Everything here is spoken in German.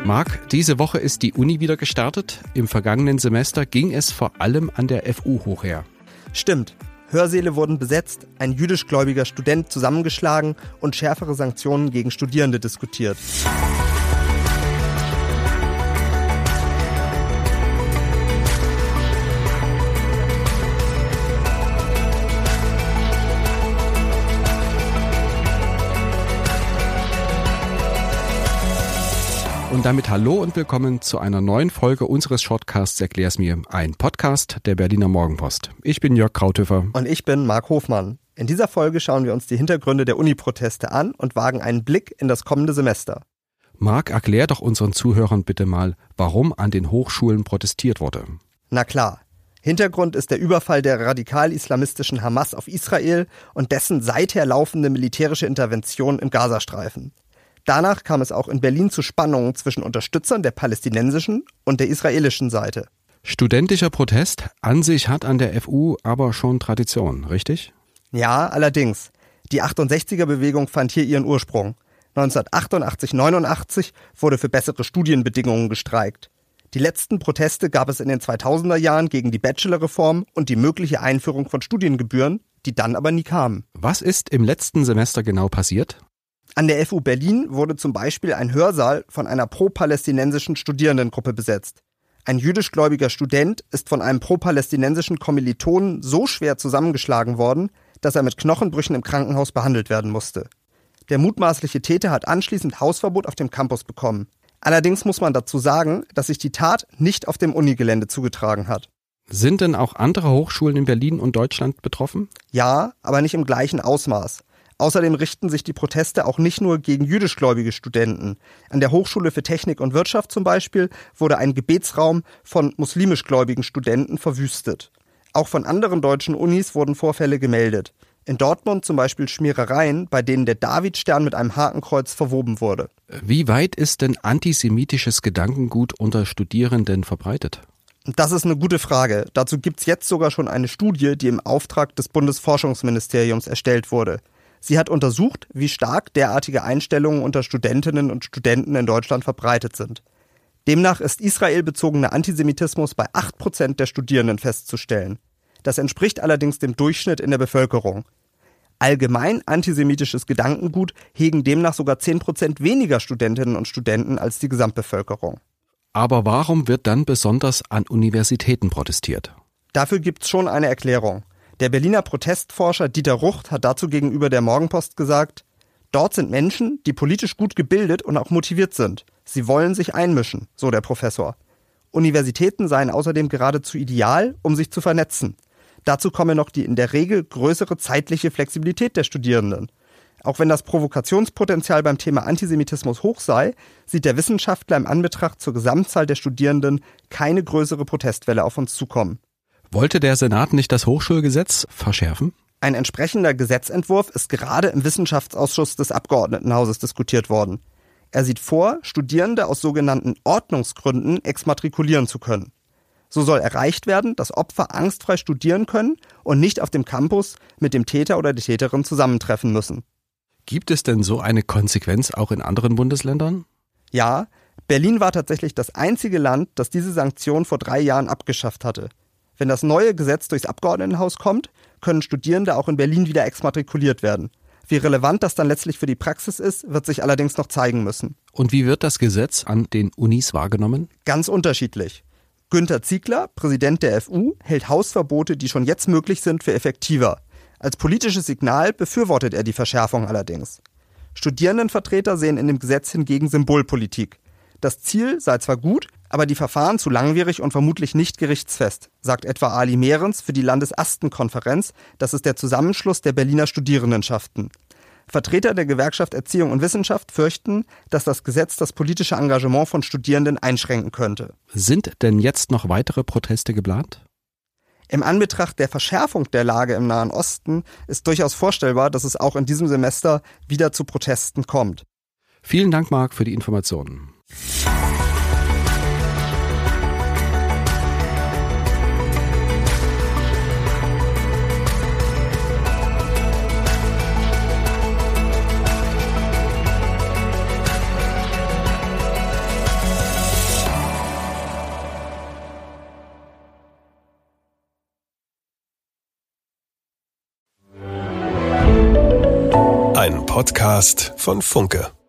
Marc, diese Woche ist die Uni wieder gestartet. Im vergangenen Semester ging es vor allem an der FU hoch her. Stimmt. Hörsäle wurden besetzt, ein jüdischgläubiger Student zusammengeschlagen und schärfere Sanktionen gegen Studierende diskutiert. Und damit hallo und willkommen zu einer neuen Folge unseres Shortcasts Erklär's mir, ein Podcast der Berliner Morgenpost. Ich bin Jörg Krauthöfer. Und ich bin Marc Hofmann. In dieser Folge schauen wir uns die Hintergründe der Uni-Proteste an und wagen einen Blick in das kommende Semester. Marc, erklär doch unseren Zuhörern bitte mal, warum an den Hochschulen protestiert wurde. Na klar. Hintergrund ist der Überfall der radikal-islamistischen Hamas auf Israel und dessen seither laufende militärische Intervention im Gazastreifen. Danach kam es auch in Berlin zu Spannungen zwischen Unterstützern der palästinensischen und der israelischen Seite. Studentischer Protest an sich hat an der FU aber schon Tradition, richtig? Ja, allerdings. Die 68er-Bewegung fand hier ihren Ursprung. 1988/89 wurde für bessere Studienbedingungen gestreikt. Die letzten Proteste gab es in den 2000er Jahren gegen die Bachelorreform und die mögliche Einführung von Studiengebühren, die dann aber nie kamen. Was ist im letzten Semester genau passiert? An der FU Berlin wurde zum Beispiel ein Hörsaal von einer pro-palästinensischen Studierendengruppe besetzt. Ein jüdischgläubiger Student ist von einem pro-palästinensischen Kommilitonen so schwer zusammengeschlagen worden, dass er mit Knochenbrüchen im Krankenhaus behandelt werden musste. Der mutmaßliche Täter hat anschließend Hausverbot auf dem Campus bekommen. Allerdings muss man dazu sagen, dass sich die Tat nicht auf dem Unigelände zugetragen hat. Sind denn auch andere Hochschulen in Berlin und Deutschland betroffen? Ja, aber nicht im gleichen Ausmaß. Außerdem richten sich die Proteste auch nicht nur gegen jüdischgläubige Studenten. An der Hochschule für Technik und Wirtschaft zum Beispiel wurde ein Gebetsraum von muslimischgläubigen Studenten verwüstet. Auch von anderen deutschen Unis wurden Vorfälle gemeldet. In Dortmund zum Beispiel Schmierereien, bei denen der Davidstern mit einem Hakenkreuz verwoben wurde. Wie weit ist denn antisemitisches Gedankengut unter Studierenden verbreitet? Das ist eine gute Frage. Dazu gibt's jetzt sogar schon eine Studie, die im Auftrag des Bundesforschungsministeriums erstellt wurde. Sie hat untersucht, wie stark derartige Einstellungen unter Studentinnen und Studenten in Deutschland verbreitet sind. Demnach ist israelbezogener Antisemitismus bei 8% der Studierenden festzustellen. Das entspricht allerdings dem Durchschnitt in der Bevölkerung. Allgemein antisemitisches Gedankengut hegen demnach sogar 10% weniger Studentinnen und Studenten als die Gesamtbevölkerung. Aber warum wird dann besonders an Universitäten protestiert? Dafür gibt's schon eine Erklärung. Der Berliner Protestforscher Dieter Rucht hat dazu gegenüber der Morgenpost gesagt: Dort sind Menschen, die politisch gut gebildet und auch motiviert sind. Sie wollen sich einmischen, so der Professor. Universitäten seien außerdem geradezu ideal, um sich zu vernetzen. Dazu komme noch die in der Regel größere zeitliche Flexibilität der Studierenden. Auch wenn das Provokationspotenzial beim Thema Antisemitismus hoch sei, sieht der Wissenschaftler im Anbetracht zur Gesamtzahl der Studierenden keine größere Protestwelle auf uns zukommen. Wollte der Senat nicht das Hochschulgesetz verschärfen? Ein entsprechender Gesetzentwurf ist gerade im Wissenschaftsausschuss des Abgeordnetenhauses diskutiert worden. Er sieht vor, Studierende aus sogenannten Ordnungsgründen exmatrikulieren zu können. So soll erreicht werden, dass Opfer angstfrei studieren können und nicht auf dem Campus mit dem Täter oder der Täterin zusammentreffen müssen. Gibt es denn so eine Konsequenz auch in anderen Bundesländern? Ja, Berlin war tatsächlich das einzige Land, das diese Sanktion vor 3 Jahren abgeschafft hatte. Wenn das neue Gesetz durchs Abgeordnetenhaus kommt, können Studierende auch in Berlin wieder exmatrikuliert werden. Wie relevant das dann letztlich für die Praxis ist, wird sich allerdings noch zeigen müssen. Und wie wird das Gesetz an den Unis wahrgenommen? Ganz unterschiedlich. Günter Ziegler, Präsident der FU, hält Hausverbote, die schon jetzt möglich sind, für effektiver. Als politisches Signal befürwortet er die Verschärfung allerdings. Studierendenvertreter sehen in dem Gesetz hingegen Symbolpolitik. Das Ziel sei zwar gut, aber die Verfahren zu langwierig und vermutlich nicht gerichtsfest, sagt etwa Ali Mehrens für die Landesastenkonferenz, das ist der Zusammenschluss der Berliner Studierendenschaften. Vertreter der Gewerkschaft Erziehung und Wissenschaft fürchten, dass das Gesetz das politische Engagement von Studierenden einschränken könnte. Sind denn jetzt noch weitere Proteste geplant? Im Anbetracht der Verschärfung der Lage im Nahen Osten ist durchaus vorstellbar, dass es auch in diesem Semester wieder zu Protesten kommt. Vielen Dank, Marc, für die Informationen. Ein Podcast von Funke.